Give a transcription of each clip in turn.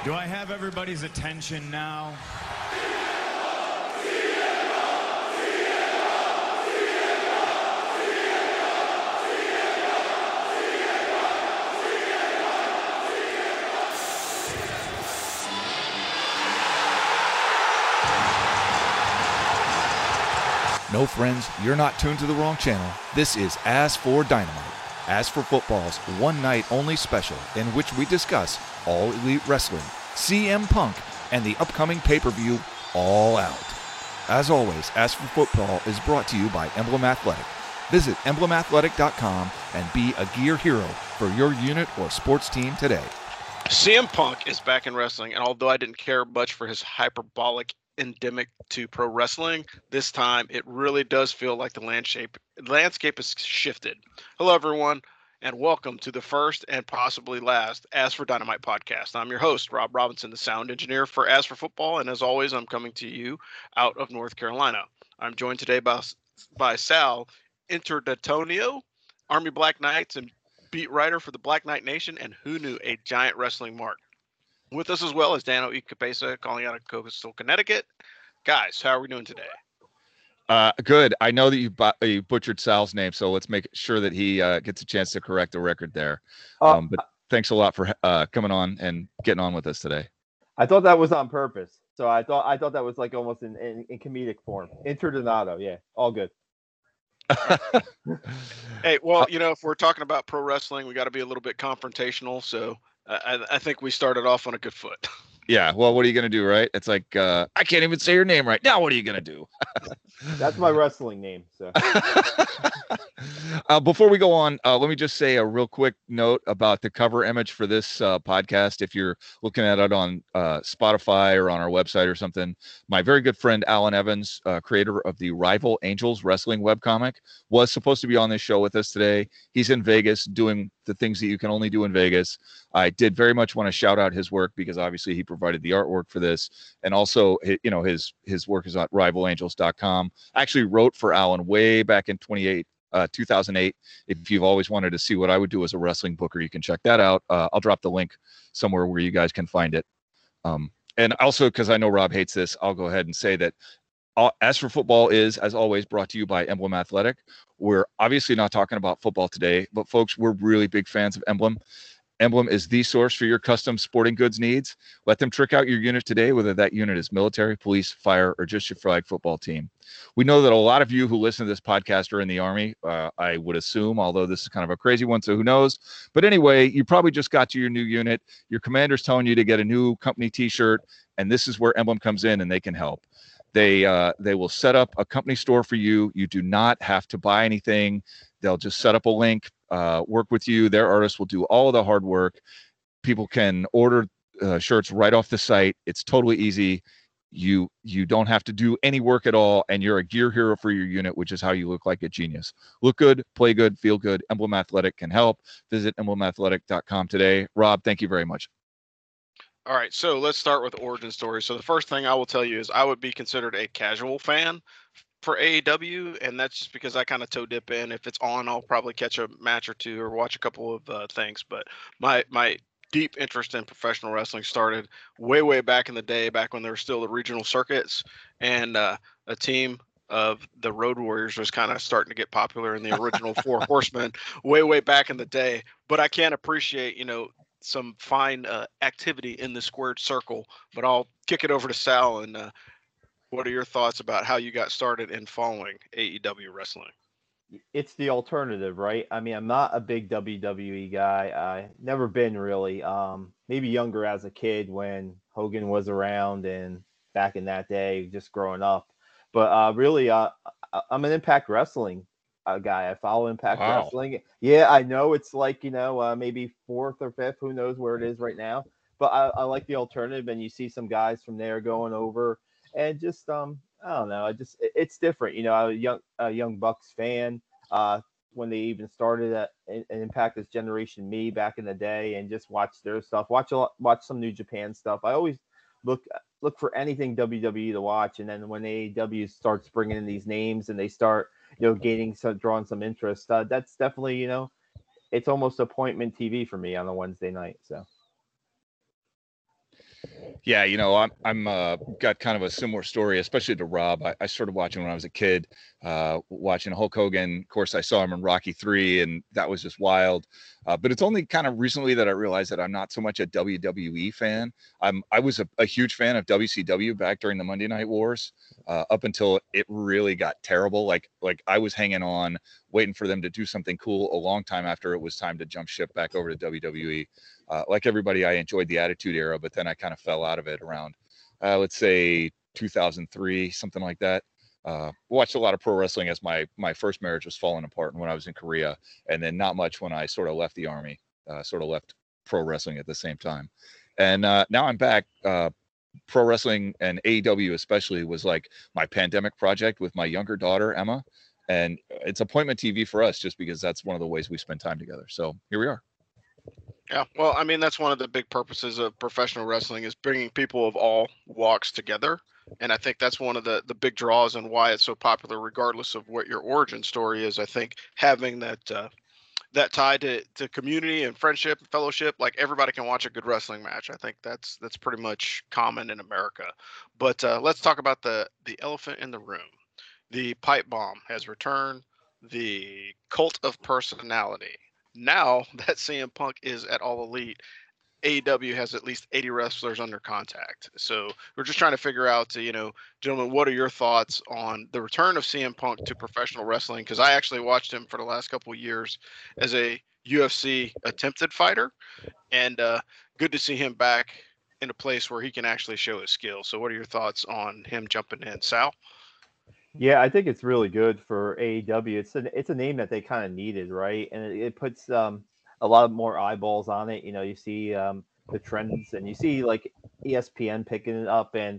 Do I have everybody's attention now? No, friends, you're not tuned to the wrong channel. This is As for Dynamite. As for Football's one-night-only special in which we discuss All Elite Wrestling, CM Punk, and the upcoming pay-per-view All Out. As always, As for Football is brought to you by Emblem Athletic. Visit emblemathletic.com and be a gear hero for your unit or sports team today. CM Punk is back in wrestling, and although I didn't care much for his hyperbolic endemic to pro wrestling, this time it really does feel like the landscape has shifted. Hello, everyone, and welcome to the first and possibly last As for Dynamite podcast. I'm your host, Rob Robinson, the sound engineer for As for Football, and as always, I'm coming to you out of North Carolina. I'm joined today by Sal Interdatonio, Army Black Knights and beat writer for the Black Knight Nation, and who knew, a giant wrestling mark. With us as well as Dano Ikapesa, calling out of Coastal Connecticut. Guys, how are we doing today? Good. I know that you butchered Sal's name, so let's make sure that he gets a chance to correct the record there. But thanks a lot for coming on and getting on with us today. I thought that was on purpose. So I thought that was like almost in comedic form. Interdonato, yeah, all good. Hey, well, if we're talking about pro wrestling, we got to be a little bit confrontational. So I think we started off on a good foot. Yeah, well, what are you going to do, right? It's like, I can't even say your name right now. What are you going to do? That's my wrestling name. So before we go on, let me just say a real quick note about the cover image for this podcast. If you're looking at it on Spotify or on our website or something, my very good friend Alan Evans, creator of the Rival Angels Wrestling webcomic, was supposed to be on this show with us today. He's in Vegas doing the things that you can only do in Vegas. I did very much want to shout out his work because obviously he provided the artwork for this, and also his work is at rivalangels.com. I actually wrote for Alan way back in 2008. If you've always wanted to see what I would do as a wrestling booker, you can check that out. I'll drop the link somewhere where you guys can find it. And also, because I know Rob hates this, I'll go ahead and say that As for Football is, as always, brought to you by Emblem Athletic. We're obviously not talking about football today, but folks, we're really big fans of Emblem. Emblem is the source for your custom sporting goods needs. Let them trick out your unit today, whether that unit is military, police, fire, or just your flag football team. We know that a lot of you who listen to this podcast are in the Army, I would assume, although this is kind of a crazy one, so who knows. But anyway, you probably just got to your new unit. Your commander's telling you to get a new company T-shirt, and this is where Emblem comes in, and they can help. They will set up a company store for you. You do not have to buy anything. They'll just set up a link, work with you. Their artists will do all of the hard work. People can order shirts right off the site. It's totally easy. You don't have to do any work at all, and you're a gear hero for your unit, which is how you look like a genius. Look good, play good, feel good. Emblem Athletic can help. Visit emblemathletic.com today. Rob, thank you very much. All right, so let's start with origin story. So the first thing I will tell you is I would be considered a casual fan for AEW, and that's just because I kind of toe dip in. If it's on, I'll probably catch a match or two or watch a couple of things. But my deep interest in professional wrestling started way back in the day, back when there were still the regional circuits, and a team of the Road Warriors was kind of starting to get popular in the original Four Horsemen way back in the day. But I can appreciate, some fine activity in the squared circle. But I'll kick it over to Sal, and what are your thoughts about how you got started in following AEW wrestling? It's the alternative, right? I mean, I'm not a big WWE guy. I never been really. Maybe younger as a kid when Hogan was around and back in that day, just growing up. But really, I'm an Impact Wrestling guy. I follow Impact Wrestling. Yeah, I know it's like, maybe fourth or fifth. Who knows where it is right now? But I like the alternative, and you see some guys from there going over, and just I don't know. It's different. I'm a young Bucks fan. When they even started at Impact as Generation Me back in the day, and just watch their stuff. Watch some New Japan stuff. I always look for anything WWE to watch, and then when AEW starts bringing in these names and they start drawing some interest, that's definitely it's almost appointment TV for me on a Wednesday night. So Yeah, I'm got kind of a similar story, especially to Rob. I started watching when I was a kid, watching Hulk Hogan. Of course, I saw him in Rocky 3, and that was just wild. But it's only kind of recently that I realized that I'm not so much a WWE fan. I was a huge fan of WCW back during the Monday Night Wars, up until it really got terrible. Like I was hanging on, waiting for them to do something cool a long time after it was time to jump ship back over to WWE. Like everybody, I enjoyed the Attitude Era, but then I kind of fell out of it around, let's say 2003, something like that. Watched a lot of pro wrestling as my first marriage was falling apart when I was in Korea, and then not much when I sort of left the army, sort of left pro wrestling at the same time. And now I'm back. Pro wrestling and AEW especially was like my pandemic project with my younger daughter, Emma. And it's appointment TV for us just because that's one of the ways we spend time together. So here we are. Yeah, well, I mean, that's one of the big purposes of professional wrestling is bringing people of all walks together. And I think that's one of the big draws and why it's so popular, regardless of what your origin story is. I think having that tie to community and friendship and fellowship, like everybody can watch a good wrestling match. I think that's pretty much common in America. But let's talk about the elephant in the room. The pipe bomb has returned. The cult of personality. Now that CM Punk is at All Elite, AEW has at least 80 wrestlers under contact. So we're just trying to figure out, gentlemen, what are your thoughts on the return of CM Punk to professional wrestling? Because I actually watched him for the last couple of years as a UFC attempted fighter, and good to see him back in a place where he can actually show his skill. So what are your thoughts on him jumping in, Sal? Yeah, I think it's really good for AEW. It's a name that they kind of needed, right? And it puts a lot more eyeballs on it. You see the trends, and you see like ESPN picking it up, and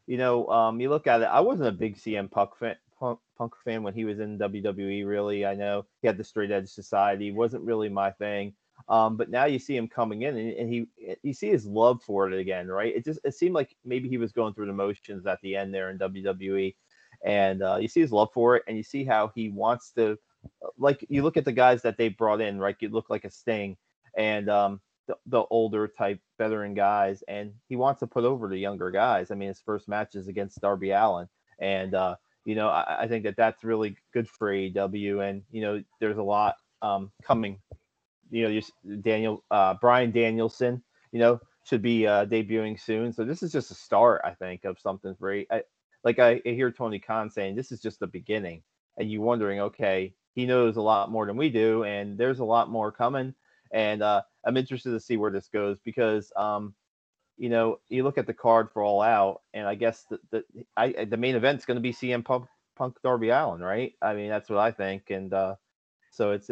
you look at it. I wasn't a big CM Punk fan when he was in WWE. Really, I know he had the Straight Edge Society, wasn't really my thing. But now you see him coming in, and you see his love for it again, right? It seemed like maybe he was going through the motions at the end there in WWE, and you see his love for it, and you see how he wants to. Like you look at the guys that they brought in, right? You look like a Sting, and the older type veteran guys, and he wants to put over the younger guys. I mean, his first match is against Darby Allin, and I think that's really good for AEW, and there's a lot coming. Brian Danielson, should be debuting soon. So this is just a start, I think, of something great. I hear Tony Khan saying this is just the beginning, and you wondering, okay, he knows a lot more than we do, and there's a lot more coming. And I'm interested to see where this goes because, you look at the card for All Out, and I guess the main event's going to be CM Punk Darby Allin, right? I mean, that's what I think, and so it's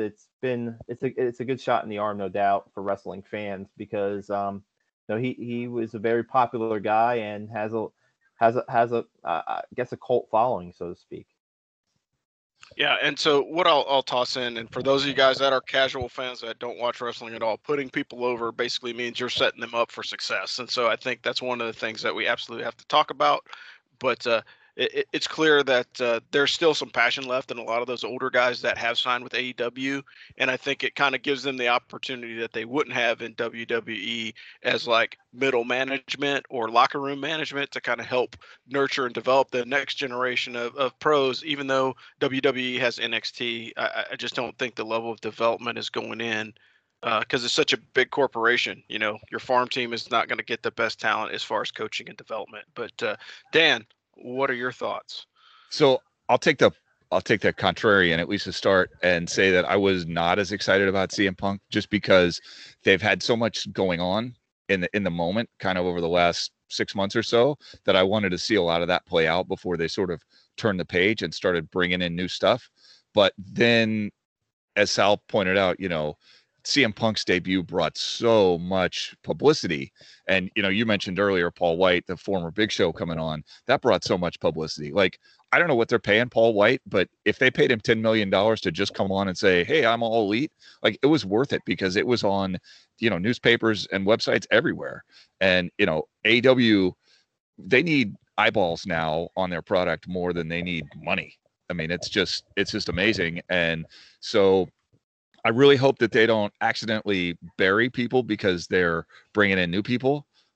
a good shot in the arm, no doubt, for wrestling fans because he was a very popular guy and has a I guess a cult following, so to speak. Yeah, and so what I'll toss in, and for those of you guys that are casual fans that don't watch wrestling at all, putting people over basically means you're setting them up for success. And so I think that's one of the things that we absolutely have to talk about. But it's clear that there's still some passion left in a lot of those older guys that have signed with AEW. And I think it kind of gives them the opportunity that they wouldn't have in WWE as like middle management or locker room management to kind of help nurture and develop the next generation of pros. Even though WWE has NXT, I just don't think the level of development is going in because it's such a big corporation. Your farm team is not going to get the best talent as far as coaching and development. But Dan, what are your thoughts? So I'll take the contrarian at least to start and say that I was not as excited about CM Punk just because they've had so much going on in the moment kind of over the last 6 months or so that I wanted to see a lot of that play out before they sort of turned the page and started bringing in new stuff. But then, as Sal pointed out, CM Punk's debut brought so much publicity. And, you mentioned earlier, Paul White, the former Big Show coming on, that brought so much publicity. Like, I don't know what they're paying Paul White, but if they paid him $10 million to just come on and say, hey, I'm All Elite, like it was worth it because it was on, newspapers and websites everywhere. And, AEW, they need eyeballs now on their product more than they need money. I mean, it's just amazing. And so I really hope that they don't accidentally bury people because they're bringing in new people.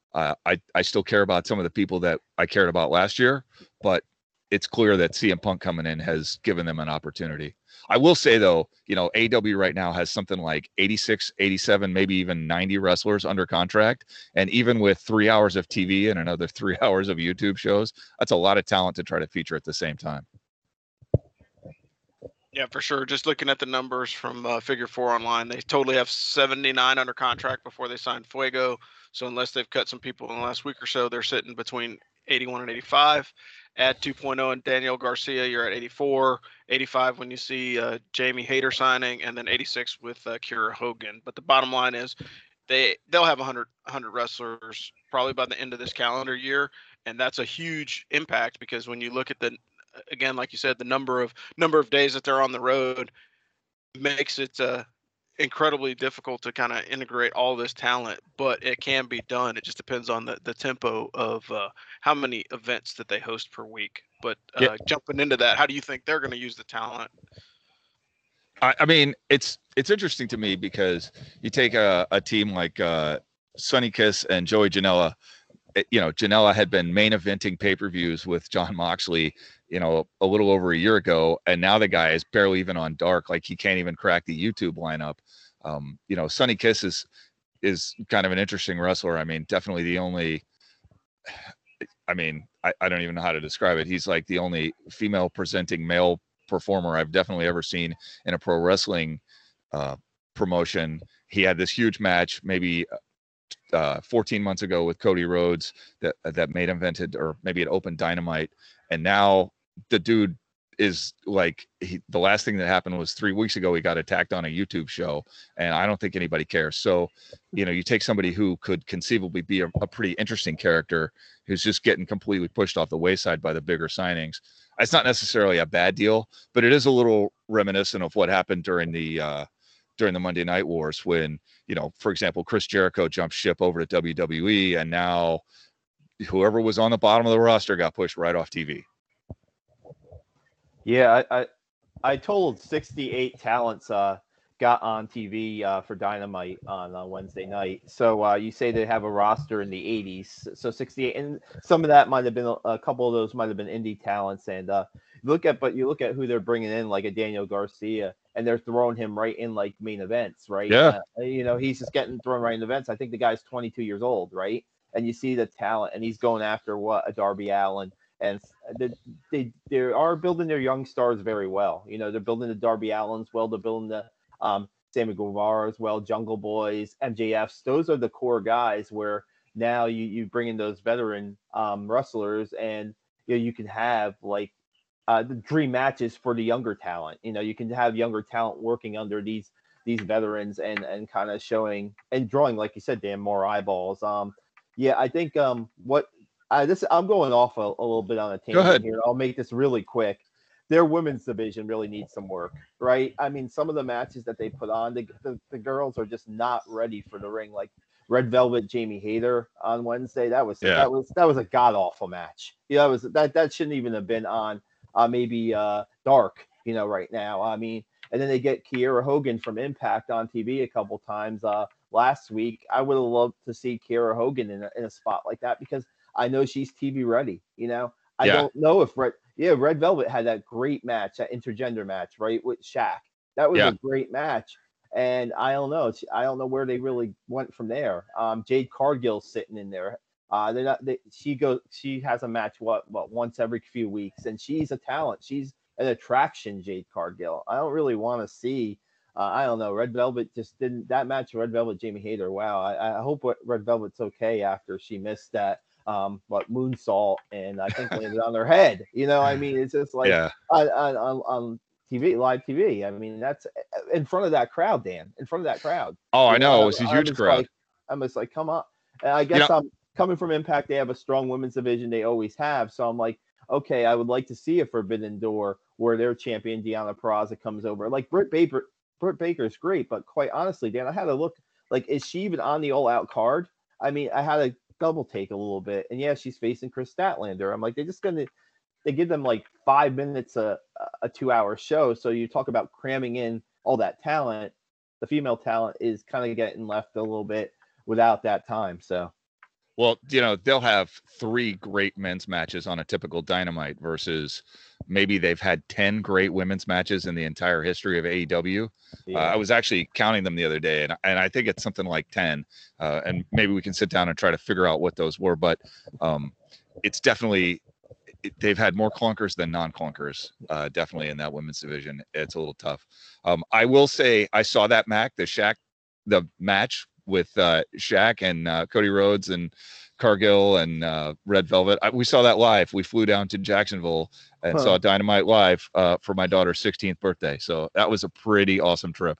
I still care about some of the people that I cared about last year, but it's clear that CM Punk coming in has given them an opportunity. I will say though, AEW right now has something like 86, 87, maybe even 90 wrestlers under contract. And even with 3 hours of TV and another 3 hours of YouTube shows, that's a lot of talent to try to feature at the same time. Yeah, for sure. Just looking at the numbers from Figure 4 Online, they totally have 79 under contract before they signed Fuego. So unless they've cut some people in the last week or so, they're sitting between 81 and 85. Add 2.0 and Daniel Garcia, you're at 84. 85 when you see Jamie Hayter signing, and then 86 with Kiera Hogan. But the bottom line is they'll have 100 wrestlers probably by the end of this calendar year, and that's a huge impact because when you look at again, like you said, the number of days that they're on the road makes it incredibly difficult to kind of integrate all this talent, but it can be done. It just depends on the tempo of how many events that they host per week. But jumping into that, how do you think they're going to use the talent? I mean, it's interesting to me because you take a team like Sonny Kiss and Joey Janela. Janela had been main eventing pay-per-views with Jon Moxley, a little over a year ago. And now the guy is barely even on Dark. Like he can't even crack the YouTube lineup. Sonny Kiss is kind of an interesting wrestler. I mean, definitely the only, I don't even know how to describe it. He's like the only female presenting male performer I've definitely ever seen in a pro wrestling promotion. He had this huge match, maybe 14 months ago with Cody Rhodes that made invented, or maybe it opened Dynamite. And now the dude is like, the last thing that happened was 3 weeks ago, he got attacked on a YouTube show, and I don't think anybody cares. So, you take somebody who could conceivably be a pretty interesting character who's just getting completely pushed off the wayside by the bigger signings. It's not necessarily a bad deal, but it is a little reminiscent of what happened during the Monday Night Wars when, for example, Chris Jericho jumped ship over to WWE, and now whoever was on the bottom of the roster got pushed right off TV. Yeah, I totaled 68 talents got on TV for Dynamite on Wednesday night. So you say they have a roster in the 80s, so 68, and some of that might have been a couple of those might have been indie talents. And you look at who they're bringing in, like a Daniel Garcia, and they're throwing him right in like main events, right? Yeah. He's just getting thrown right in events. I think the guy's 22 years old, right? And you see the talent, and he's going after a Darby Allin. And they are building their young stars very well. They're building the Darby Allins well. They're building the Sammy Guevara as well, Jungle Boys, MJFs. Those are the core guys where now you bring in those veteran wrestlers, and you can have like the dream matches for the younger talent. You can have younger talent working under these veterans and kind of showing and drawing, like you said, Dan, more eyeballs. I think I'm going off a little bit on a tangent here. I'll make this really quick. Their women's division really needs some work, right? I mean, some of the matches that they put on, the girls are just not ready for the ring. Like Red Velvet, Jamie Hayter on Wednesday, that was a god awful match. That shouldn't even have been on maybe Dark, right now. I mean, and then they get Kiera Hogan from Impact on TV a couple times last week. I would have loved to see Kiera Hogan in a spot like that because I know she's TV ready. I don't know if Red Velvet had that great match, that intergender match, right, with Shaq. That was a great match, and I don't know. I don't know where they really went from there. Jade Cargill's sitting in there. She has a match once every few weeks, and she's a talent. She's an attraction, Jade Cargill. I don't really want to see. I don't know. Red Velvet just didn't. That match, Red Velvet, Jamie Hayter. Wow. I hope Red Velvet's okay after she missed that. Moonsault, and I think landed on her head. I mean, it's just like on TV, live TV. I mean, that's in front of that crowd, Dan. In front of that crowd. Oh, I know. It was a huge crowd. I'm just like, come on. And I guess I'm coming from Impact. They have a strong women's division. They always have. So I'm like, okay, I would like to see a Forbidden Door where their champion Deonna Purrazzo comes over. Like Britt Baker is great, but quite honestly, Dan, I had to look. Like, is she even on the All Out card? I mean, I had to double take a little bit, and she's facing Chris Statlander. I'm like, they give them like 5 minutes a 2-hour show. So you talk about cramming in all that talent. The female talent is kind of getting left a little bit without that time. So Well, you know, they'll have 3 great men's matches on a typical Dynamite versus maybe they've had 10 great women's matches in the entire history of AEW. I was actually counting them the other day, and I think it's something like 10. And maybe we can sit down and try to figure out what those were. But it's definitely they've had more clunkers than non-clunkers, definitely in that women's division. It's a little tough. I will say I saw that the match with Shaq and Cody Rhodes and Cargill and Red Velvet. We saw that live. We flew down to Jacksonville and saw Dynamite live for my daughter's 16th birthday. So that was a pretty awesome trip.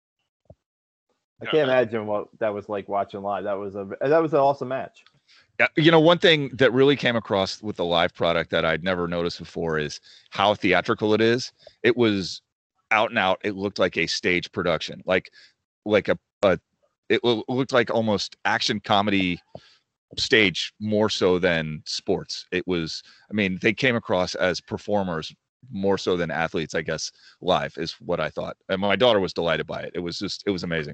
I can't imagine what that was like watching live. That was an awesome match. You know, one thing that really came across with the live product that I'd never noticed before is how theatrical it is. It was out and out. It looked like a stage production, like it looked like almost action comedy stage more so than sports. It was, I mean, they came across as performers more so than athletes, I guess. Live is what I thought. And my daughter was delighted by it. It was amazing.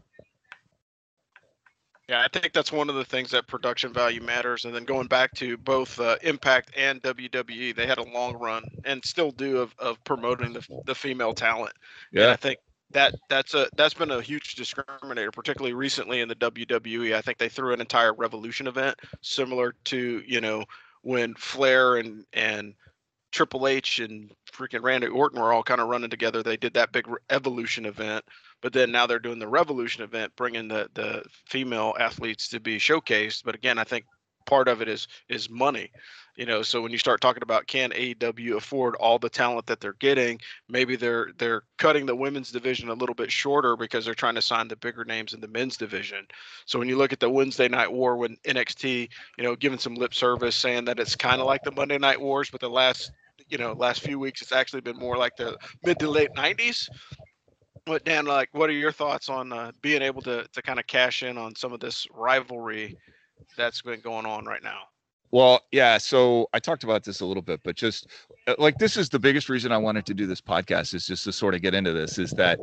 Yeah, I think that's one of the things that production value matters. And then going back to both Impact and WWE, they had a long run and still do of promoting the female talent. Yeah, and I think that's been a huge discriminator, particularly recently in the WWE. I think they threw an entire Revolution event similar to, you know, when Flair and Triple H and freaking Randy Orton were all kind of running together. They did that big Evolution event, but then now they're doing the Revolution event, bringing the female athletes to be showcased. But again, I think part of it is money, you know. So when you start talking about can AEW afford all the talent that they're getting, maybe they're cutting the women's division a little bit shorter because they're trying to sign the bigger names in the men's division. So when you look at the Wednesday Night War, when NXT, you know, giving some lip service saying that it's kind of like the Monday Night Wars, but the last few weeks it's actually been more like the mid to late 90s. But Dan, like, what are your thoughts on being able to kind of cash in on some of this rivalry that's been going on right now? Well, yeah. So I talked about this a little bit, but just like, this is the biggest reason I wanted to do this podcast, is just to sort of get into this, is that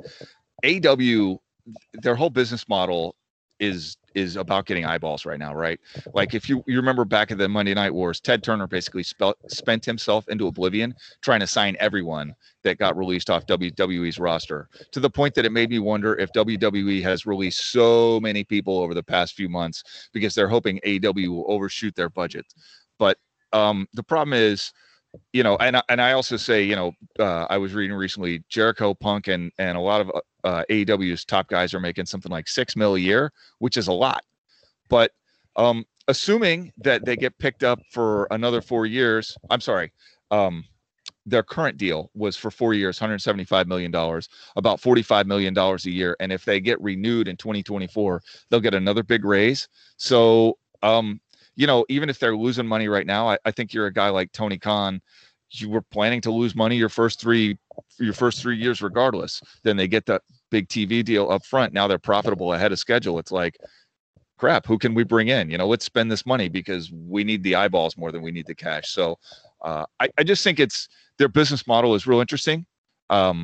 AEW, their whole business model is about getting eyeballs right now, right? Like, if you remember back at the Monday Night Wars, Ted Turner basically spent himself into oblivion trying to sign everyone that got released off WWE's roster, to the point that it made me wonder if WWE has released so many people over the past few months because they're hoping AEW will overshoot their budget. But the problem is, you know, and I also say, you know, I was reading recently, Jericho, Punk, and a lot of AEW's top guys are making something like $6 million a year, which is a lot. But assuming that they get picked up for another 4 years, I'm sorry, their current deal was for 4 years, $175 million, about $45 million a year. And if they get renewed in 2024, they'll get another big raise. So, you know, even if they're losing money right now, I think you're a guy like Tony Khan. You were planning to lose money your first 3 years regardless. Then they get that big TV deal up front. Now they're profitable ahead of schedule. It's like, crap, who can we bring in? You know, let's spend this money because we need the eyeballs more than we need the cash. So I just think their business model is real interesting. But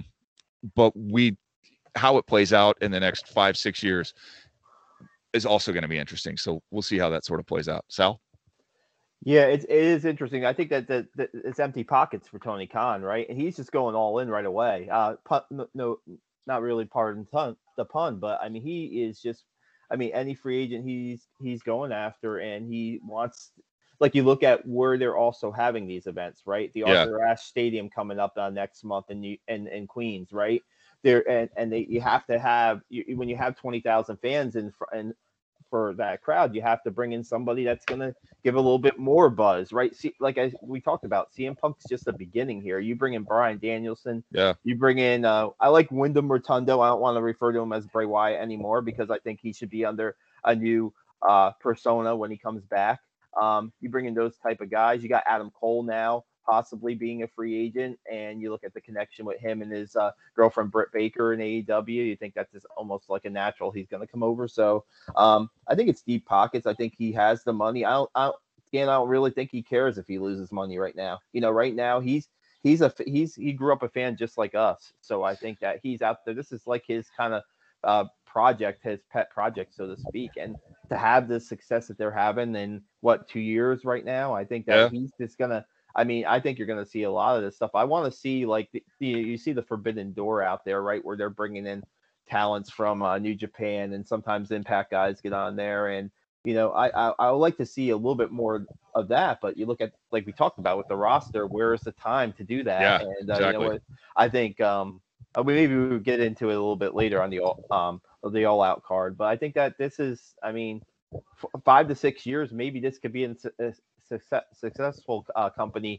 how it plays out in the next 5-6 years is also going to be interesting. So we'll see how that sort of plays out. Sal? Yeah, it is interesting. I think that it's empty pockets for Tony Khan, right? And he's just going all in right away. No, not really, pardon the pun, but I mean, he is just, I mean, any free agent he's going after, and he wants, like, you look at where they're also having these events, right? The Arthur Ashe Stadium coming up next month in Queens, right? There, you have to have, when you have 20,000 fans and for that crowd, you have to bring in somebody that's going to give a little bit more buzz, right? See, like we talked about, CM Punk's just the beginning here. You bring in Bryan Danielson. Yeah. You bring in, I like Wyndham Rotundo. I don't want to refer to him as Bray Wyatt anymore because I think he should be under a new persona when he comes back. You bring in those type of guys. You got Adam Cole now possibly being a free agent, and you look at the connection with him and his girlfriend Britt Baker in AEW. You think that's just almost like a natural he's going to come over. So I think it's deep pockets. I think he has the money. I don't really think he cares if he loses money right now. You know, right now he grew up a fan just like us. So I think that he's out there. This is like his kind of project, his pet project, so to speak. And to have the success that they're having in 2 years right now, I think that he's just gonna. I mean, I think you're going to see a lot of this stuff. I want to see like you see the Forbidden Door out there, right, where they're bringing in talents from New Japan, and sometimes Impact guys get on there, and I would like to see a little bit more of that. But you look at, like we talked about with the roster, where is the time to do that? Yeah, And exactly. You know what? I think maybe we would get into it a little bit later on the All Out card, but I think that this is, I mean, 5 to 6 years, maybe this could be a successful company,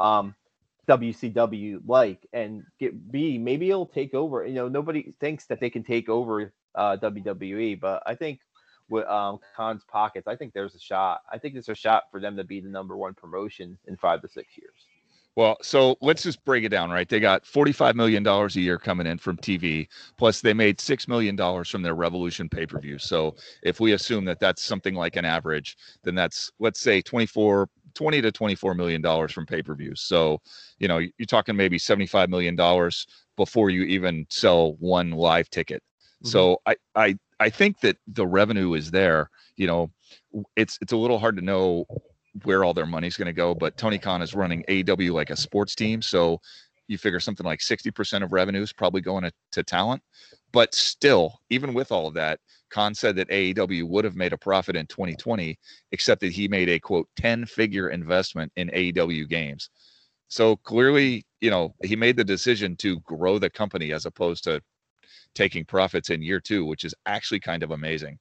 WCW like, and maybe it'll take over. Nobody thinks that they can take over WWE, but I think with Khan's pockets, I think there's a shot. I think there's a shot for them to be the number one promotion in 5 to 6 years. Well, so let's just break it down, right? They got $45 million a year coming in from TV, plus they made $6 million from their Revolution pay-per-view. So if we assume that that's something like an average, then that's, let's say, $20 to $24 million from pay-per-views. So, you're talking maybe $75 million before you even sell one live ticket. Mm-hmm. So I think that the revenue is there. It's a little hard to know where all their money's going to go, but Tony Khan is running AEW like a sports team. So you figure something like 60% of revenue is probably going to talent. But still, even with all of that, Khan said that AEW would have made a profit in 2020, except that he made a, quote, 10-figure investment in AEW games. So clearly, he made the decision to grow the company as opposed to taking profits in year 2, which is actually kind of amazing.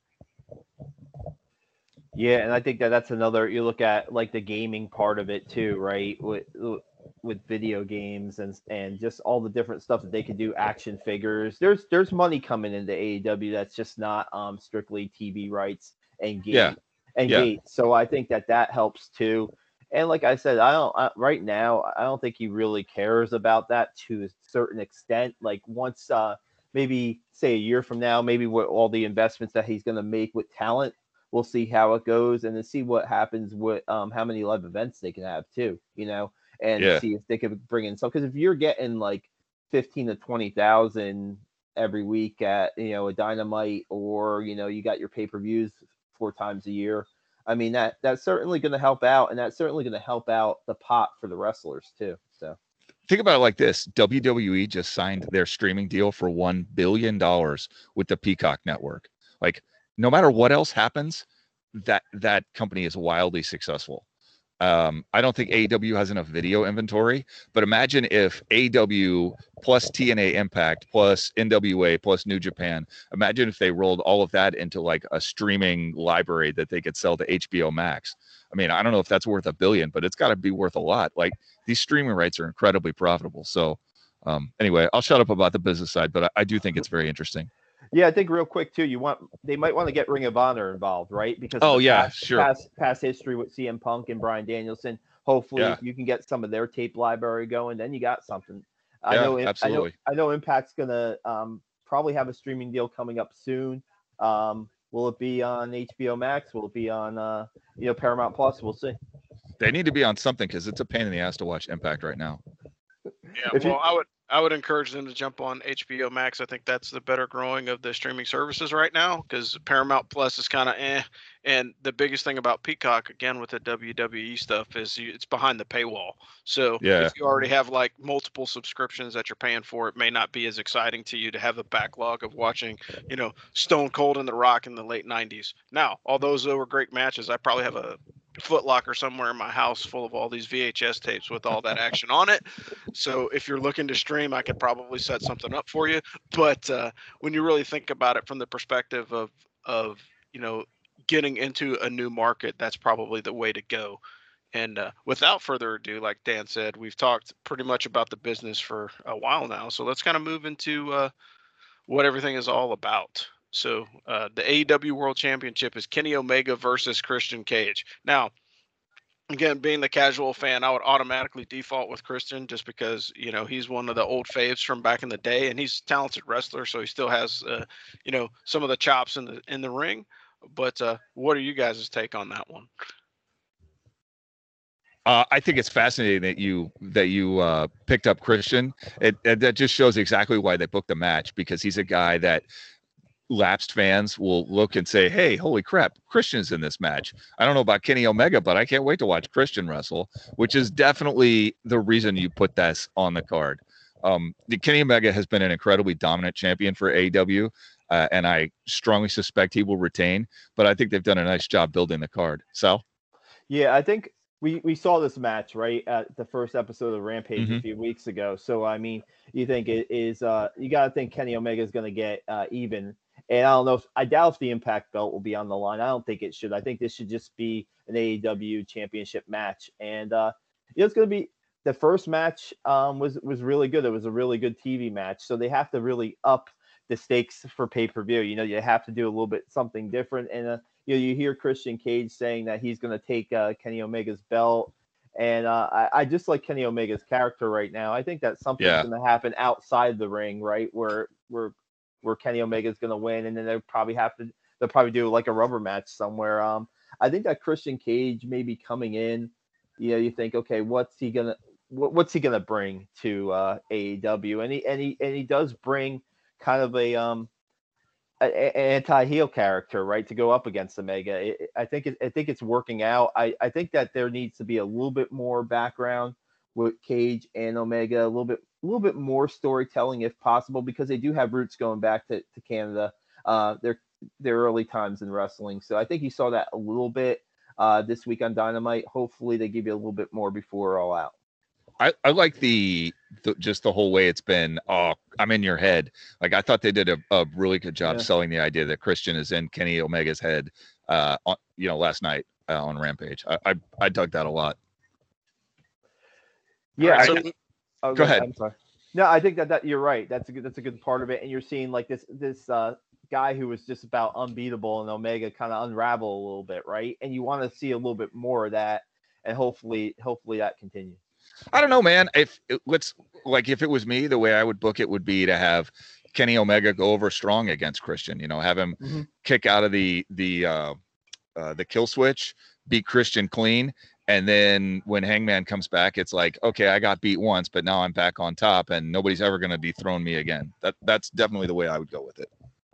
Yeah, and I think that's another, you look at like the gaming part of it too, right? With video games and just all the different stuff that they can do, action figures. There's money coming into AEW that's just not strictly TV rights and gates. So I think that helps too. And like I said, right now I don't think he really cares about that to a certain extent. Like once maybe say a year from now, maybe with all the investments that he's going to make with talent, we'll see how it goes, and then see what happens with how many live events they can have too, and see if they could bring in some. Because if you're getting like 15 to 20,000 every week at a Dynamite, or you got your pay-per-views 4 times a year, I mean that's certainly going to help out, and that's certainly going to help out the pot for the wrestlers too. So think about it like this: WWE just signed their streaming deal for $1 billion with the Peacock network. Like, no matter what else happens, that company is wildly successful. I don't think AEW has enough video inventory, but imagine if AEW plus TNA Impact plus NWA plus New Japan, imagine if they rolled all of that into like a streaming library that they could sell to HBO Max. I mean, I don't know if that's worth $1 billion, but it's got to be worth a lot. Like, these streaming rights are incredibly profitable. So anyway, I'll shut up about the business side, but I do think it's very interesting. Yeah, I think real quick too, they might want to get Ring of Honor involved, right? Because past history with CM Punk and Bryan Danielson. Hopefully, if you can get some of their tape library going, then you got something. Absolutely. I know Impact's gonna probably have a streaming deal coming up soon. Will it be on HBO Max? Will it be on Paramount Plus? We'll see. They need to be on something, because it's a pain in the ass to watch Impact right now. Yeah, I would encourage them to jump on HBO Max. I think that's the better growing of the streaming services right now, because Paramount Plus is kind of and the biggest thing about Peacock, again, with the WWE stuff, is it's behind the paywall. So if you already have like multiple subscriptions that you're paying for, it may not be as exciting to you to have a backlog of watching, Stone Cold and The Rock in the late 90s. Now, all those were great matches. I probably have a Foot Locker somewhere in my house full of all these VHS tapes with all that action on it. So if you're looking to stream, I could probably set something up for you. But when you really think about it from the perspective of getting into a new market, that's probably the way to go. And without further ado, like Dan said, we've talked pretty much about the business for a while now. So let's kind of move into what everything is all about. So the AEW World Championship is Kenny Omega versus Christian Cage. Now, again, being the casual fan, I would automatically default with Christian, just because, he's one of the old faves from back in the day, and he's a talented wrestler. So he still has, some of the chops in the ring. But what are you guys' take on that one? I think it's fascinating that you picked up Christian. That just shows exactly why they booked the match, because he's a guy that lapsed fans will look and say, hey, holy crap, Christian's in this match. I don't know about Kenny Omega, but I can't wait to watch Christian wrestle, which is definitely the reason you put this on the card. The Kenny Omega has been an incredibly dominant champion for AEW, and I strongly suspect he will retain, but I think they've done a nice job building the card. Sal? Yeah, I think we saw this match right at the first episode of Rampage a few weeks ago. So I mean, you think it is you got to think Kenny Omega is going to get even. And I don't know I doubt if the Impact belt will be on the line. I don't think it should. I think this should just be an AEW championship match. And it's going to be the first match was really good. It was a really good TV match. So they have to really up the stakes for pay-per-view. You know, you have to do a little bit something different. And you hear Christian Cage saying that he's going to take Kenny Omega's belt. And I just like Kenny Omega's character right now. I think that something's going to happen outside the ring, right? Where Kenny Omega is going to win, and then they'll probably do like a rubber match somewhere. I think that Christian Cage may be coming in. You know, you think, okay, what's he gonna bring to AEW? And he does bring kind of an anti-heel character, right, to go up against Omega. I think it's working out. I think that there needs to be a little bit more background with Cage and Omega, a little bit more storytelling if possible, because they do have roots going back to Canada, their early times in wrestling. So I think you saw that a little bit this week on Dynamite. Hopefully they give you a little bit more before All Out. I like the just the whole way it's been. Oh, I'm in your head. Like, I thought they did a really good job selling the idea that Christian is in Kenny Omega's head. Last night on Rampage. I dug that a lot. Yeah. Right, go ahead. I'm sorry. No, I think that you're right. That's a good part of it. And you're seeing like this guy who was just about unbeatable, and Omega kind of unravel a little bit, right? And you want to see a little bit more of that, and hopefully that continues. I don't know, man. If it was me, the way I would book it would be to have Kenny Omega go over strong against Christian. You know, have him kick out of the kill switch, beat Christian clean, and then when Hangman comes back, it's like, okay, I got beat once, but now I'm back on top, and nobody's ever going to dethrone me again. That's definitely the way I would go with it.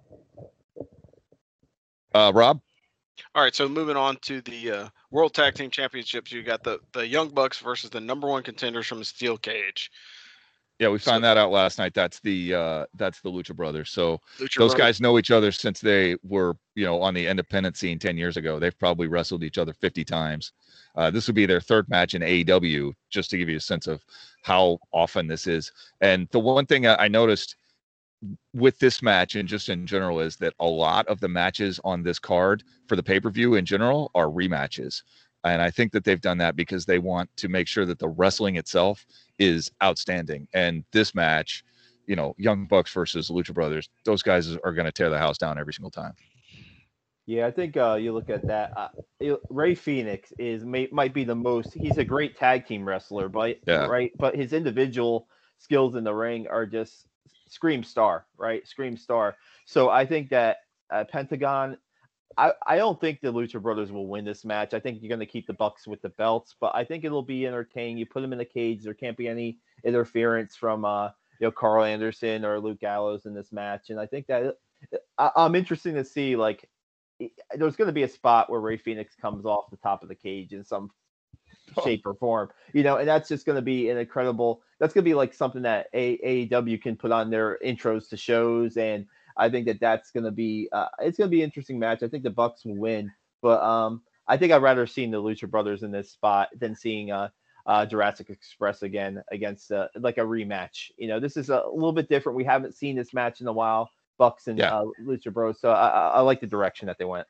Rob? All right, so moving on to the World Tag Team Championships, you got the Young Bucks versus the number one contenders from the Steel Cage. Yeah, we found that out last night. That's the Lucha Brothers. So those guys know each other since they were, on the independent scene 10 years ago. They've probably wrestled each other 50 times. This would be their third match in AEW, just to give you a sense of how often this is. And the one thing I noticed with this match and just in general is that a lot of the matches on this card for the pay-per-view in general are rematches. And I think that they've done that because they want to make sure that the wrestling itself is outstanding. And this match, Young Bucks versus Lucha Brothers, those guys are going to tear the house down every single time. Yeah, I think you look at that. Ray Phoenix might be the most. He's a great tag team wrestler, but but his individual skills in the ring are just scream star, right? Scream star. So I think that Pentagon. I don't think the Lucha Brothers will win this match. I think you're going to keep the Bucks with the belts, but I think it'll be entertaining. You put them in the cage. There can't be any interference from Carl Anderson or Luke Gallows in this match, and I think that I'm interested to see like there's going to be a spot where Ray Phoenix comes off the top of the cage in some shape or form, and that's just going to be an incredible. That's going to be like something that AEW can put on their intros to shows, and I think that's going to be it's going to be an interesting match. I think the Bucks will win, but I think I'd rather see the Lucha Brothers in this spot than seeing Jurassic Express again against like a rematch. This is a little bit different. We haven't seen this match in a while, Bucks and Lucha Bros. So I like the direction that they went.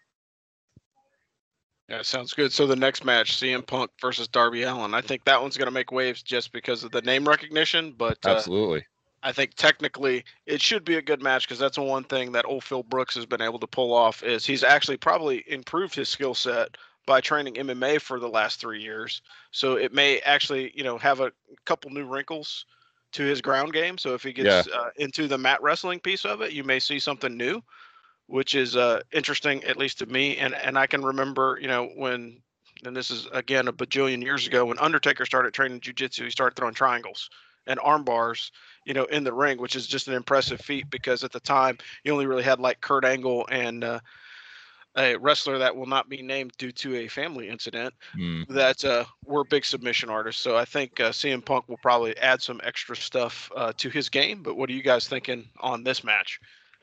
Yeah, sounds good. So the next match, CM Punk versus Darby Allin. I think that one's going to make waves just because of the name recognition, but absolutely. I think technically it should be a good match because that's the one thing that old Phil Brooks has been able to pull off is he's actually probably improved his skill set by training MMA for the last 3 years. So it may actually, have a couple new wrinkles to his ground game. So if he gets into the mat wrestling piece of it, you may see something new, which is interesting, at least to me. And I can remember, and this is, again, a bajillion years ago, when Undertaker started training jiu-jitsu, he started throwing triangles. and arm bars, in the ring, which is just an impressive feat because at the time you only really had like Kurt Angle and a wrestler that will not be named due to a family incident Mm. that were big submission artists. So I think CM Punk will probably add some extra stuff to his game. But what are you guys thinking on this match?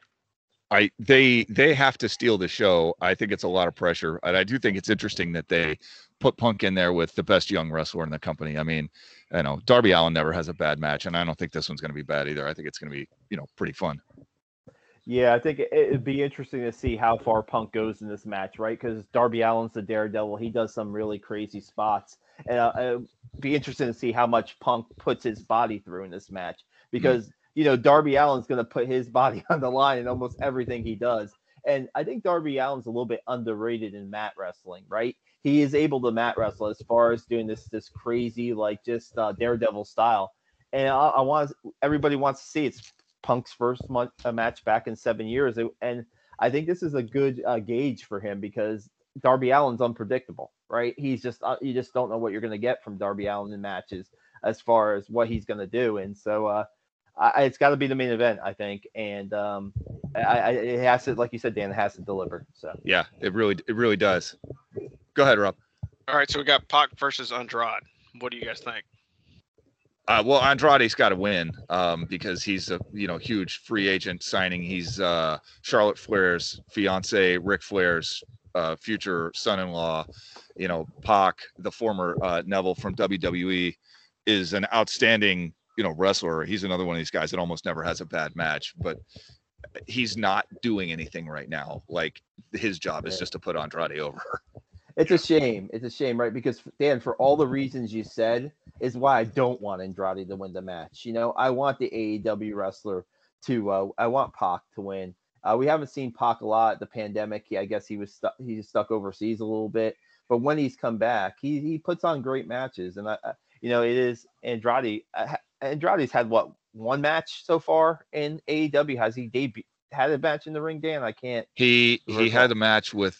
They have to steal the show. I think it's a lot of pressure, and I do think it's interesting that they put Punk in there with the best young wrestler in the company. I mean, Darby Allin never has a bad match, and I don't think this one's going to be bad either. I think it's going to be pretty fun. Yeah, I think it'd be interesting to see how far Punk goes in this match, right? Because Darby Allin's the Daredevil. He does some really crazy spots. And it'd be interesting to see how much Punk puts his body through in this match. Because, Darby Allin's going to put his body on the line in almost everything he does. And I think Darby Allin's a little bit underrated in mat wrestling, right? He is able to mat wrestle as far as doing this crazy, like just Daredevil style. And everybody wants to see it's Punk's first match back in 7 years, and I think this is a good gauge for him because Darby Allin's unpredictable, right? He's just you just don't know what you're going to get from Darby Allin in matches as far as what he's going to do, and so it's got to be the main event, I think, and it has to, like you said, Dan, it has to deliver. So yeah, it really does. Go ahead, Rob. All right, so we got Pac versus Andrade. What do you guys think? Well, Andrade's got to win because he's a huge free agent signing. He's Charlotte Flair's fiance, Ric Flair's future son-in-law. Pac, the former Neville from WWE, is an outstanding wrestler. He's another one of these guys that almost never has a bad match, but he's not doing anything right now. Like his job is just to put Andrade over. It's a shame. It's a shame, right? Because Dan, for all the reasons you said, is why I don't want Andrade to win the match. I want the AEW wrestler to. I want Pac to win. We haven't seen Pac a lot. The pandemic, I guess he's stuck overseas a little bit. But when he's come back, he puts on great matches, and it is Andrade. Andrade's had one match so far in AEW. Has he had a match in the ring, Dan? I can't. He had a match with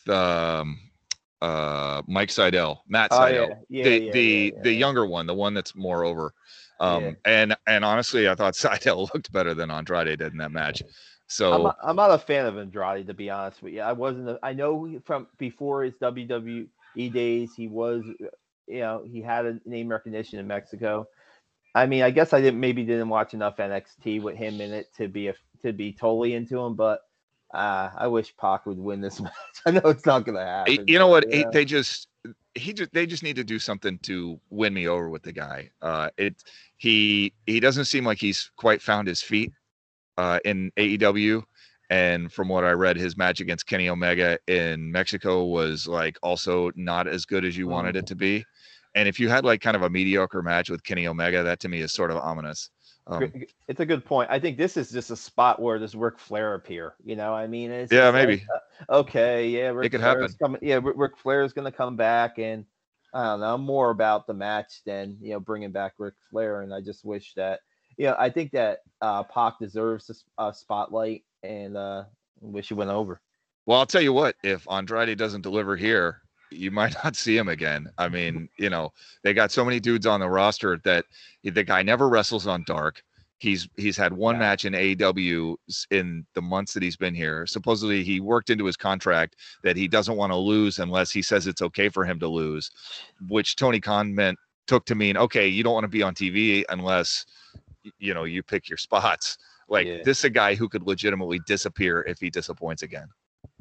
Mike Seidel, Matt Seidel, the younger one, the one that's more over. And honestly, I thought Seidel looked better than Andrade did in that match. So I'm not a fan of Andrade, to be honest with you. I know from before his WWE days, he was, he had a name recognition in Mexico. I mean, I guess I didn't watch enough NXT with him in it to be totally into him, but I wish Pac would win this match. I know it's not going to happen. You know what? They just need to do something to win me over with the guy. He doesn't seem like he's quite found his feet in AEW. And from what I read, his match against Kenny Omega in Mexico was like also not as good as you wanted it to be. And if you had like kind of a mediocre match with Kenny Omega, that to me is sort of ominous. It's a good point. I think this is just a spot where does Ric Flair appear? I mean, it's maybe. Ric it could happen. Ric Flair is going to come back, and I don't know more about the match than bringing back Ric Flair. And I just wish that I think that Pac deserves a spotlight, and wish he went over. Well, I'll tell you what, if Andrade doesn't deliver here, you might not see him again. I mean, they got so many dudes on the roster that the guy never wrestles on dark. He's had one match in AEW in the months that he's been here. Supposedly he worked into his contract that he doesn't want to lose unless he says it's okay for him to lose, which Tony Khan took to mean, okay, you don't want to be on TV unless, you pick your spots. This is a guy who could legitimately disappear if he disappoints again.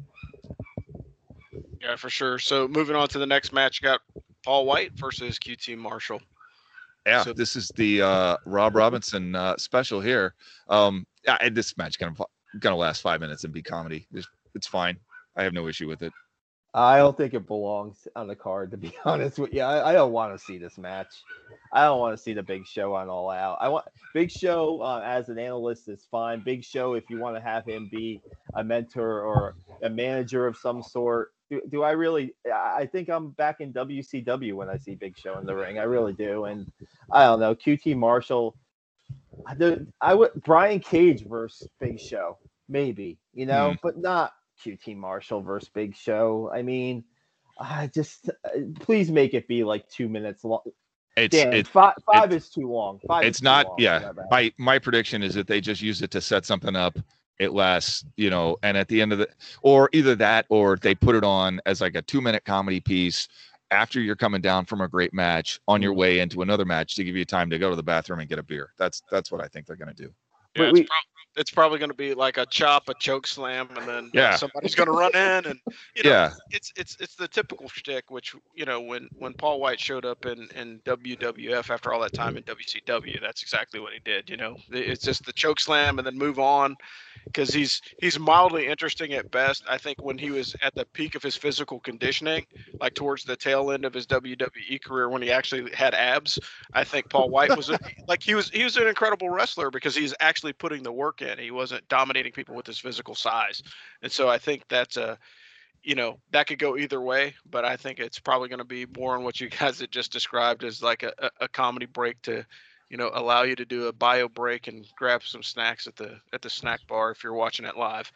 Yeah, for sure. So moving on to the next match, you got Paul White versus QT Marshall. Yeah, so this is the Rob Robinson special here. This match gonna last 5 minutes and be comedy. It's fine. I have no issue with it. I don't think it belongs on the card, to be honest with you. I don't want to see this match. I don't want to see the Big Show on All Out. I want Big Show as an analyst is fine. Big Show, if you want to have him be a mentor or a manager of some sort. Do I really? I think I'm back in WCW when I see Big Show in the ring. I really do. And I don't know, QT Marshall. I would Brian Cage versus Big Show, maybe, but not QT Marshall versus Big Show. I mean, I just please make it be like 2 minutes long. It's five is too long. It's not. Yeah. My prediction is that they just use it to set something up. It lasts, and at the end of or either that, or they put it on as like a 2-minute comedy piece after you're coming down from a great match on your way into another match to give you time to go to the bathroom and get a beer. That's what I think they're going to do. Yeah, it's probably going to be like a chop, a choke slam, and then somebody's going to run in, and it's the typical shtick. Which when Paul White showed up in WWF after all that time in WCW, that's exactly what he did. It's just the choke slam and then move on, because he's mildly interesting at best. I think when he was at the peak of his physical conditioning, like towards the tail end of his WWE career, when he actually had abs, I think Paul White was he was an incredible wrestler because he's actually putting the work in. He wasn't dominating people with his physical size. And so I think that's that could go either way, but I think it's probably going to be more on what you guys had just described as like a comedy break to, allow you to do a bio break and grab some snacks at the snack bar if you're watching it live.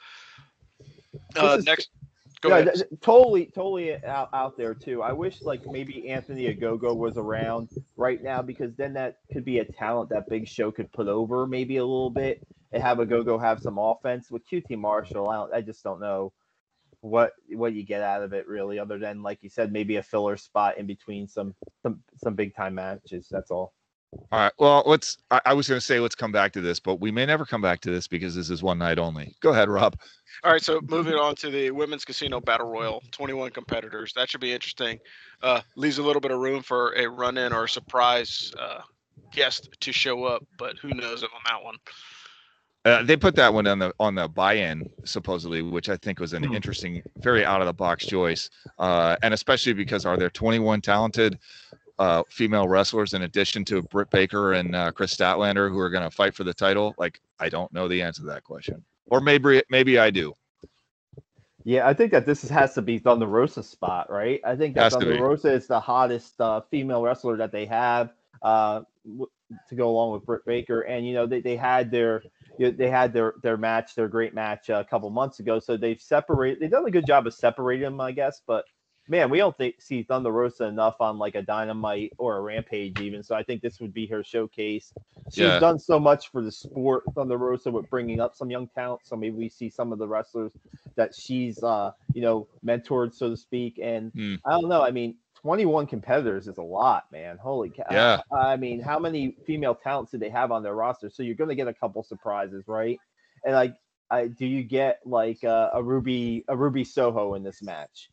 Next. Go ahead. Totally out there too. I wish like maybe Anthony Ogogo was around right now, because then that could be a talent that Big Show could put over maybe a little bit and have Ogogo have some offense. With QT Marshall, I just don't know what you get out of it really, other than like you said, maybe a filler spot in between some big time matches. That's all. All right. Well, I was going to say let's come back to this, but we may never come back to this because this is one night only. Go ahead, Rob. All right, so moving on to the Women's Casino Battle Royal, 21 competitors. That should be interesting. Leaves a little bit of room for a run-in or a surprise guest to show up, but who knows on that one. They put that one on the buy-in supposedly, which I think was an interesting, very out-of-the-box choice, and especially because are there 21 talented female wrestlers in addition to Britt Baker and Chris Statlander who are going to fight for the title? Like, I don't know the answer to that question. Or maybe I do. Yeah, I think that this has to be Thunder Rosa's spot, right? I think that Thunder Rosa is the hottest female wrestler that they have to go along with Britt Baker. And they had their match, their great match a couple months ago. So they've done a good job of separating them, I guess. But man, we don't see Thunder Rosa enough on like a Dynamite or a Rampage even. So I think this would be her showcase. She's done so much for the sport, Thunder Rosa, with bringing up some young talent. So maybe we see some of the wrestlers that she's, mentored, so to speak. And I don't know. I mean, 21 competitors is a lot, man. Holy cow. Yeah. I mean, how many female talents do they have on their roster? So you're going to get a couple surprises, right? And like, do you get like a Ruby Soho in this match?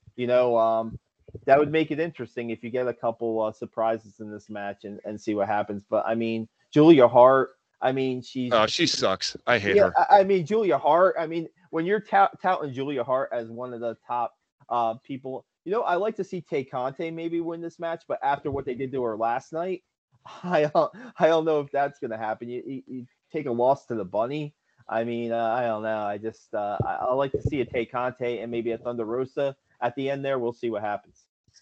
That would make it interesting if you get a couple surprises in this match and see what happens. But I mean, Julia Hart, she sucks. I hate her. I mean, Julia Hart, when you're touting Julia Hart as one of the top people, I like to see Tay Conte maybe win this match, but after what they did to her last night, I don't know if that's going to happen. You take a loss to the Bunny. I don't know. I like to see a Tay Conte and maybe a Thunder Rosa at the end there. We'll see what happens.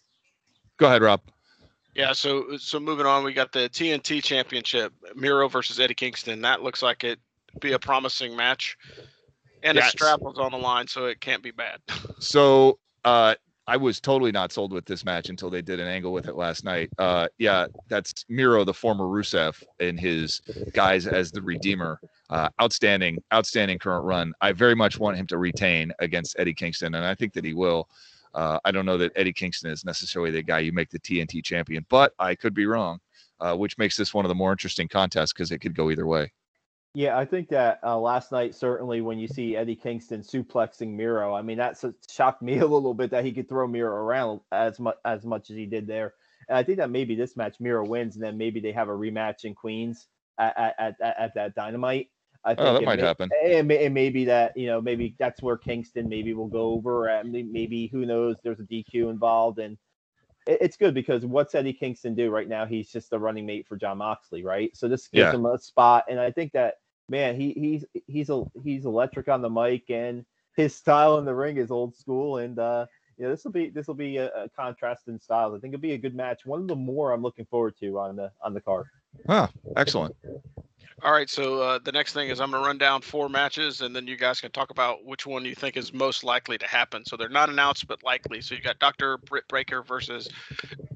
Go ahead, Rob. Yeah, so moving on, we got the TNT Championship, Miro versus Eddie Kingston. That looks like it'd be a promising match. And a strap was on the line, so it can't be bad. So I was totally not sold with this match until they did an angle with it last night. That's Miro, the former Rusev, in his guise as the Redeemer. Outstanding current run. I very much want him to retain against Eddie Kingston, and I think that he will. I don't know that Eddie Kingston is necessarily the guy you make the TNT champion, but I could be wrong, which makes this one of the more interesting contests because it could go either way. Yeah, I think that last night, certainly when you see Eddie Kingston suplexing Miro, that shocked me a little bit that he could throw Miro around as much as he did there. And I think that maybe this match Miro wins, and then maybe they have a rematch in Queens at that Dynamite. I think that might happen. And maybe that, maybe that's where Kingston maybe will go over, and maybe, who knows, there's a DQ involved. And it's good because what's Eddie Kingston do right now? He's just a running mate for Jon Moxley, right? So this gives him a spot. And I think that, man, he's electric on the mic, and his style in the ring is old school. And this will be a contrast in styles. I think it'll be a good match. One of the more I'm looking forward to on the card. Ah, excellent. All right, so the next thing is I'm going to run down 4 matches, and then you guys can talk about which one you think is most likely to happen. So they're not announced, but likely. So you got Dr. Britt Baker versus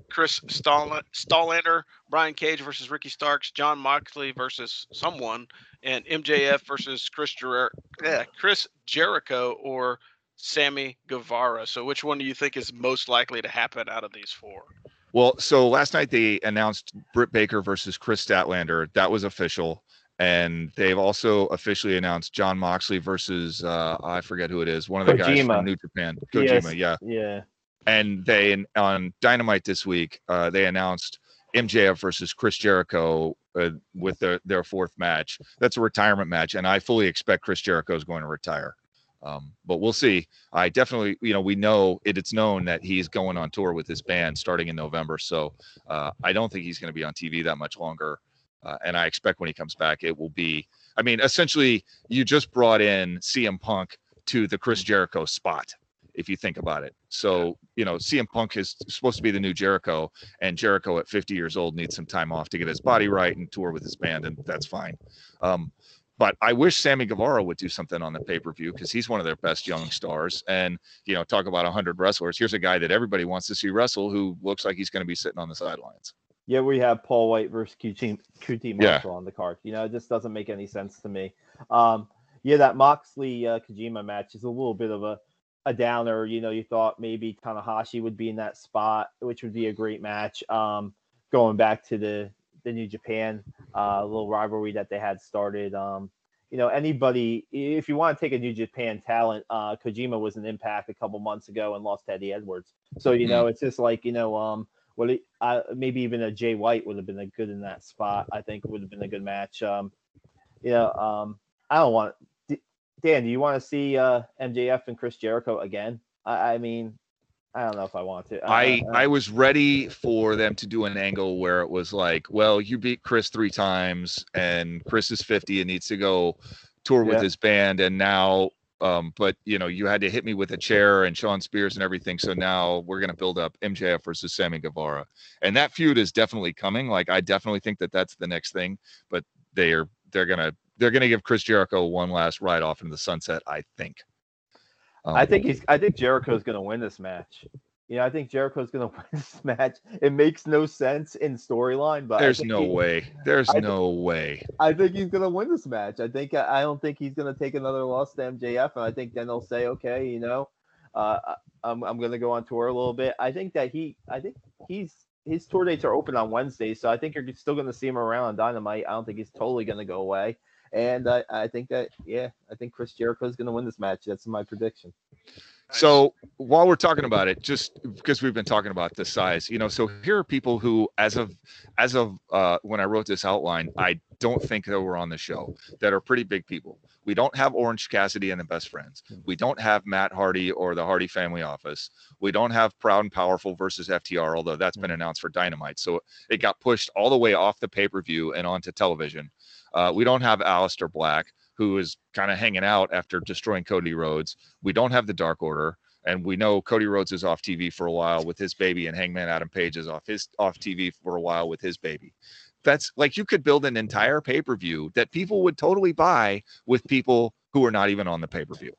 Chris Stallander, Brian Cage versus Ricky Starks, John Moxley versus someone, and MJF versus Chris Jericho or Sammy Guevara. So which one do you think is most likely to happen out of these four? Well, so last night they announced Britt Baker versus Chris Statlander. That was official. And they've also officially announced John Moxley versus I forget who it is. One of the guys from New Japan. Kojima, yes. yeah. Yeah. And they on Dynamite this week, they announced MJF versus Chris Jericho with their fourth match. That's a retirement match, and I fully expect Chris Jericho is going to retire. But we'll see. I definitely, we know it's known that he's going on tour with his band starting in November. So I don't think he's going to be on TV that much longer. And I expect when he comes back, it will be, essentially you just brought in CM Punk to the Chris Jericho spot, if you think about it. So, CM Punk is supposed to be the new Jericho, and Jericho at 50 years old needs some time off to get his body right and tour with his band, and that's fine. But I wish Sammy Guevara would do something on the pay-per-view because he's one of their best young stars. And, talk about 100 wrestlers. Here's a guy that everybody wants to see wrestle who looks like he's going to be sitting on the sidelines. Yeah, we have Paul White versus QT Marshall on the card. It just doesn't make any sense to me. That Moxley Kojima match is a little bit of a downer. You thought maybe Tanahashi would be in that spot, which would be a great match. Going back to the New Japan little rivalry that they had started. Anybody, if you want to take a New Japan talent, Kojima was an Impact a couple months ago and lost to Eddie Edwards. So, it's just like, maybe even a Jay White would have been good in that spot. I think it would have been a good match. I don't want Dan, do you want to see MJF and Chris Jericho again? I don't know if I want to. I was ready for them to do an angle where it was like, well, you beat Chris 3 times and Chris is 50 and needs to go tour with his band. And now, but you had to hit me with a chair and Sean Spears and everything. So now we're going to build up MJF versus Sammy Guevara. And that feud is definitely coming. Like, I definitely think that that's the next thing, but they're going to give Chris Jericho one last ride off into the sunset, I think. I think Jericho's going to win this match. I think Jericho's going to win this match. It makes no sense in storyline, but there's no way. There's no way. I think he's going to win this match. I don't think he's going to take another loss to MJF, and I think then they'll say, okay, I'm going to go on tour a little bit. I think his tour dates are open on Wednesday, so I think you're still going to see him around on Dynamite. I don't think he's totally going to go away. And I think Chris Jericho is going to win this match. That's my prediction. So while we're talking about it, just because we've been talking about the size, so here are people who, as of when I wrote this outline, I don't think that were on the show that are pretty big people. We don't have Orange Cassidy and the Best Friends. We don't have Matt Hardy or the Hardy Family Office. We don't have Proud and Powerful versus FTR, although that's been announced for Dynamite. So it got pushed all the way off the pay-per-view and onto television. We don't have Aleister Black, who is kind of hanging out after destroying Cody Rhodes. We don't have the Dark Order, and we know Cody Rhodes is off TV for a while with his baby, and Hangman Adam Page is off TV for a while with his baby. That's like, you could build an entire pay-per-view that people would totally buy with people who are not even on the pay-per-view.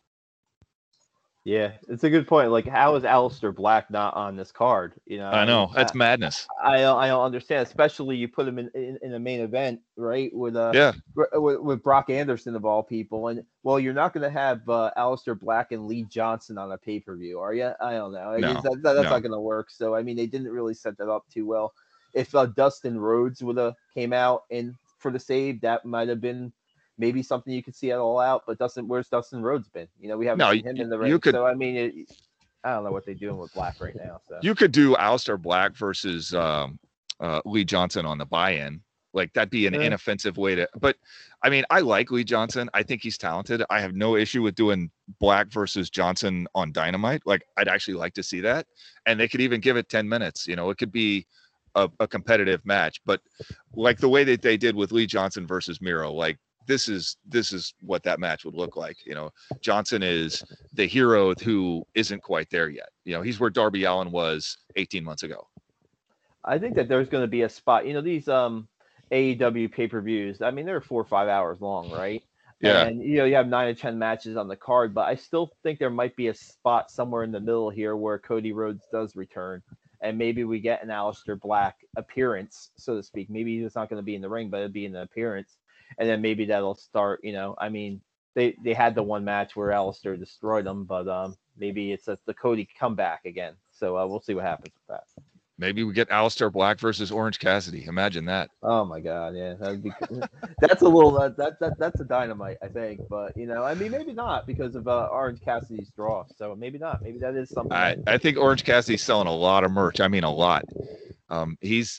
Yeah, it's a good point. Like, how is Aleister Black not on this card? I know that's madness. I don't understand, especially you put him in a main event, right? With Brock Anderson of all people, and you're not going to have Aleister Black and Lee Johnson on a pay-per-view, are you? I don't know. That's not going to work. So they didn't really set that up too well. If Dustin Rhodes would have came out and for the save, that might have been maybe something you could see at All Out, but where's Dustin Rhodes been? We haven't seen him in the ring. So I don't know what they're doing with Black right now. So you could do Aleister Black versus Lee Johnson on the buy-in. Like, that'd be an inoffensive way to. But I like Lee Johnson. I think he's talented. I have no issue with doing Black versus Johnson on Dynamite. Like, I'd actually like to see that, and they could even give it 10 minutes. It could be a competitive match. But like the way that they did with Lee Johnson versus Miro, like, this is what that match would look like. Johnson is the hero who isn't quite there yet. He's where Darby Allin was 18 months ago. I think that there's going to be a spot. These AEW pay-per-views, they're 4 or 5 hours long, right? Yeah. And you have 9 or 10 matches on the card, but I still think there might be a spot somewhere in the middle here where Cody Rhodes does return. and maybe we get an Aleister Black appearance, so to speak. Maybe he's not going to be in the ring, but it'll be in the appearance, and then maybe that'll start. I mean, they had the one match where Aleister destroyed him, but maybe it's the Cody comeback again. So we'll see what happens with that. Maybe we get Aleister Black versus Orange Cassidy. Imagine that. Oh my God, yeah, that's a little that's a dynamite, I think. But I mean, maybe not because of Orange Cassidy's draw. So maybe not. Maybe that is something. I think Orange Cassidy's selling a lot of merch. I mean, a lot. He's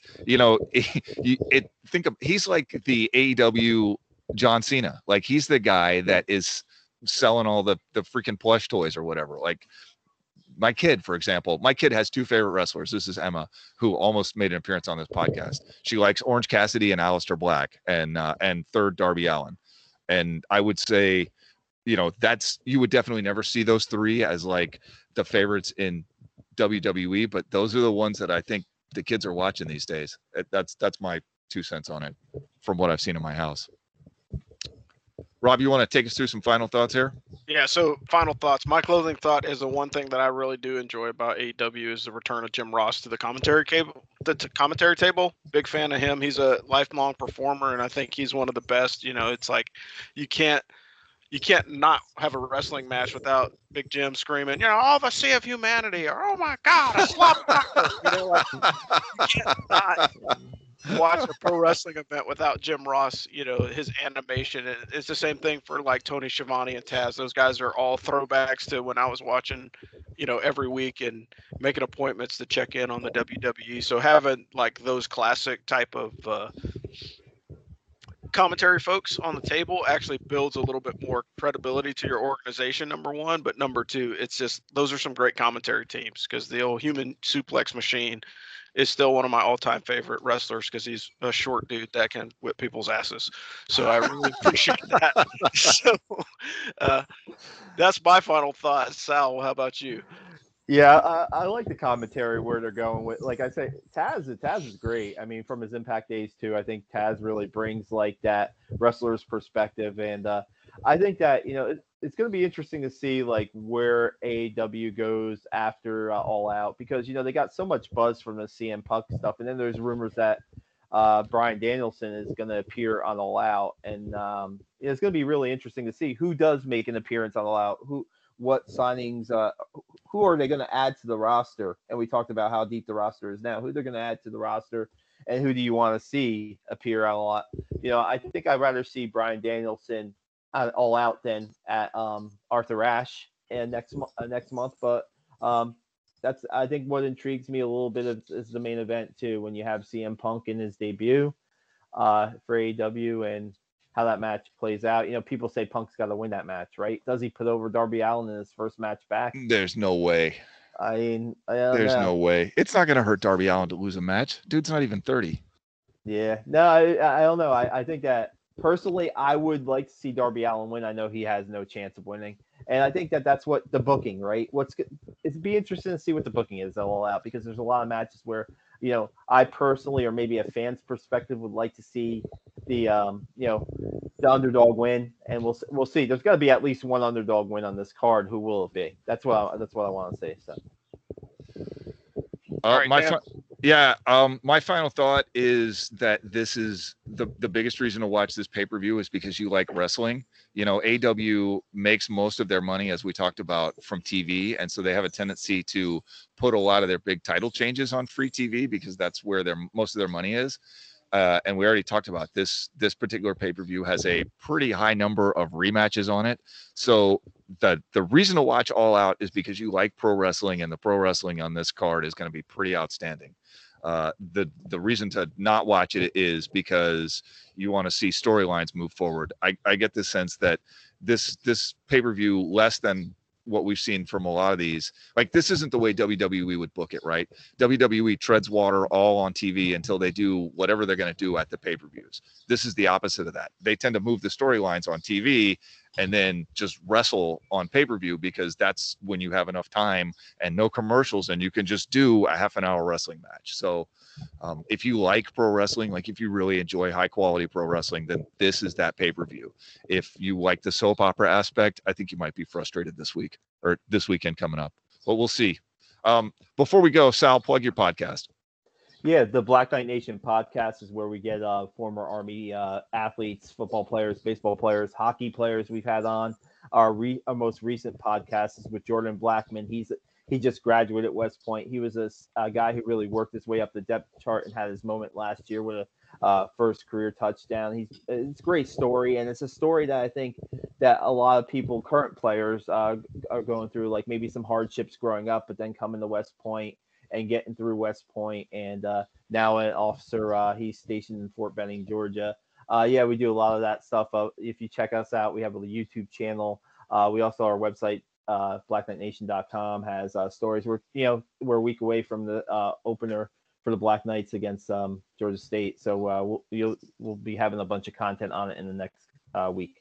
he's like the AEW John Cena. Like he's the guy that is selling all the freaking plush toys or whatever. Like my kid, for example, has two favorite wrestlers. This is Emma, who almost made an appearance on this podcast. She likes Orange Cassidy and Aleister Black, and third Darby Allin. And I would say, you would definitely never see those three as like the favorites in WWE, but those are the ones that I think the kids are watching these days. That's my 2 cents on it from what I've seen in my house. Rob, you want to take us through some final thoughts here? Yeah, so final thoughts. My closing thought is the one thing that I really do enjoy about AEW is the return of Jim Ross to the commentary table. Big fan of him. He's a lifelong performer, and I think he's one of the best. It's like you can't not have a wrestling match without Big Jim screaming, all the Sea of Humanity, or oh my God, a slop knocker. You can't not watch a pro wrestling event without Jim Ross, his animation. It's the same thing for like Tony Schiavone and Taz. Those guys are all throwbacks to when I was watching, every week and making appointments to check in on the WWE. So having like those classic type of commentary folks on the table actually builds a little bit more credibility to your organization, number one. But number two, it's just those are some great commentary teams because the old Human Suplex Machine is still one of my all-time favorite wrestlers because he's a short dude that can whip people's asses. So I really appreciate that. So that's my final thought. Sal, how about you? Yeah, I like the commentary where they're going with. Like I say, Taz is great. I mean, from his Impact days too, I think Taz really brings like that wrestler's perspective, and I think that it's going to be interesting to see like where AEW goes after All Out because they got so much buzz from the CM Punk stuff, and then there's rumors that Bryan Danielson is going to appear on All Out, and it's going to be really interesting to see who does make an appearance on All Out, what signings, who are they going to add to the roster? And we talked about how deep the roster is now, who they're going to add to the roster, and who do you want to see appear on a lot? I think I'd rather see Bryan Danielson All Out than at Arthur Ashe and next month. But that's I think what intrigues me a little bit is the main event too, when you have CM Punk in his debut for AEW and how that match plays out. People say Punk's got to win that match, right? Does he put over Darby Allin in his first match back? There's no way. I mean, there's no way. It's not going to hurt Darby Allin to lose a match. Dude's not even 30. Yeah. No, I don't know. I think that personally, I would like to see Darby Allin win. I know he has no chance of winning. And I think that that's what the booking, right? It'd be interesting to see what the booking is All Out because there's a lot of matches where, I personally, or maybe a fan's perspective, would like to see the underdog win, and we'll see. There's got to be at least one underdog win on this card. Who will it be? That's what I want to say. So, right, my final thought is that this is the biggest reason to watch this pay-per-view is because you like wrestling. AEW makes most of their money, as we talked about, from TV, and so they have a tendency to put a lot of their big title changes on free TV because that's where most of their money is. And we already talked about this particular pay-per-view has a pretty high number of rematches on it. So the reason to watch All Out is because you like pro wrestling, and the pro wrestling on this card is going to be pretty outstanding. The reason to not watch it is because you want to see storylines move forward. I get the sense that this pay-per-view, less than what we've seen from a lot of these, like this isn't the way WWE would book it, right? WWE treads water all on TV until they do whatever they're going to do at the pay-per-views. This is the opposite of that. They tend to move the storylines on TV and then just wrestle on pay-per-view because that's when you have enough time and no commercials and you can just do a half an hour wrestling match. So if you like pro wrestling, like if you really enjoy high quality pro wrestling, then this is that pay-per-view. If you like the soap opera aspect, I think you might be frustrated this week or this weekend coming up, but we'll see. Before we go, Sal, plug your podcast. Yeah, the Black Knight Nation podcast is where we get former Army athletes, football players, baseball players, hockey players we've had on. Our most recent podcast is with Jordan Blackman. He just graduated at West Point. He was a guy who really worked his way up the depth chart and had his moment last year with a first career touchdown. It's a great story, and it's a story that I think that a lot of people, current players, are going through, like maybe some hardships growing up, but then coming to West Point and getting through West Point, and now an officer. He's stationed in Fort Benning, Georgia. Yeah, we do a lot of that stuff. If you check us out, we have a YouTube channel. We also, our website, BlackKnightNation.com, has stories. We're a week away from the opener for the Black Knights against Georgia State, so we'll be having a bunch of content on it in the next week.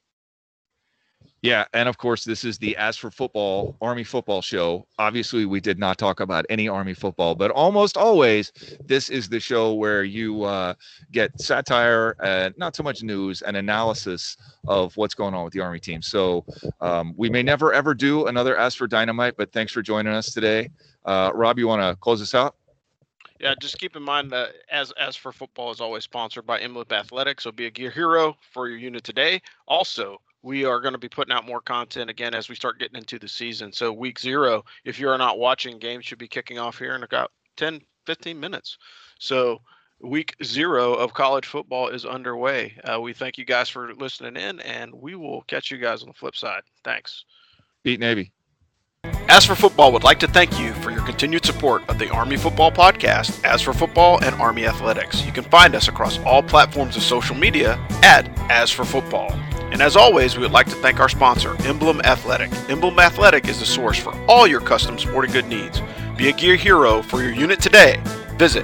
Yeah, and of course, this is the As for Football Army football show. Obviously, we did not talk about any Army football, but almost always, this is the show where you get satire and not so much news and analysis of what's going on with the Army team. So we may never, ever do another As for Dynamite, but thanks for joining us today. Rob, you want to close us out? Yeah, just keep in mind that As for Football is always sponsored by Emblem Athletics, so be a gear hero for your unit today. Also, we are going to be putting out more content again as we start getting into the season. So week 0, if you're not watching, games should be kicking off here in about 10, 15 minutes. So week 0 of college football is underway. We thank you guys for listening in, and we will catch you guys on the flip side. Thanks. Beat Navy. As for Football would like to thank you for your continued support of the Army Football Podcast, As for Football, and Army Athletics. You can find us across all platforms of social media at As for Football. And as always, we would like to thank our sponsor, Emblem Athletic. Emblem Athletic is the source for all your custom sporting good needs. Be a gear hero for your unit today. Visit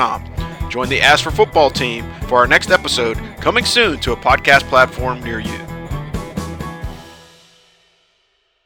emblemathletic.com. Join the As for Football team for our next episode, coming soon to a podcast platform near you.